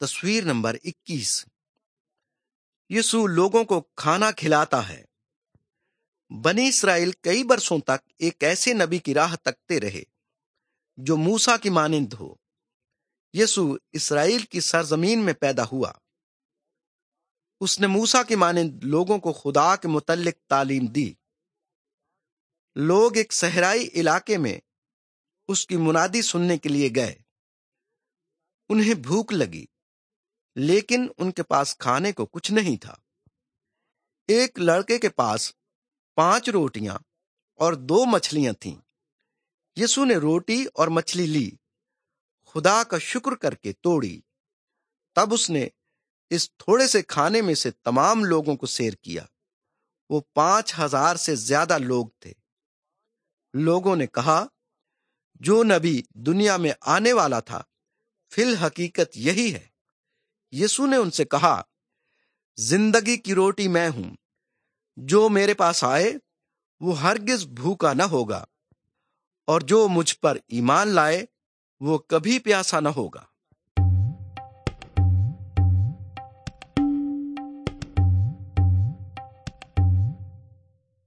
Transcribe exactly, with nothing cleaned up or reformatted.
تصویر نمبر اکیس۔ یسوع لوگوں کو کھانا کھلاتا ہے۔ بنی اسرائیل کئی برسوں تک ایک ایسے نبی کی راہ تکتے رہے جو موسیٰ کی مانند ہو۔ یسوع اسرائیل کی سرزمین میں پیدا ہوا۔ اس نے موسیٰ کی مانند لوگوں کو خدا کے متعلق تعلیم دی۔ لوگ ایک صحرائی علاقے میں اس کی منادی سننے کے لیے گئے۔ انہیں بھوک لگی، لیکن ان کے پاس کھانے کو کچھ نہیں تھا۔ ایک لڑکے کے پاس پانچ روٹیاں اور دو مچھلیاں تھیں۔ یسوع نے روٹی اور مچھلی لی، خدا کا شکر کر کے توڑی، تب اس نے اس تھوڑے سے کھانے میں سے تمام لوگوں کو سیر کیا۔ وہ پانچ ہزار سے زیادہ لوگ تھے۔ لوگوں نے کہا، جو نبی دنیا میں آنے والا تھا فی الحقیقت یہی ہے۔ یسوع نے ان سے کہا، زندگی کی روٹی میں ہوں، جو میرے پاس آئے وہ ہرگز بھوکا نہ ہوگا، اور جو مجھ پر ایمان لائے وہ کبھی پیاسا نہ ہوگا۔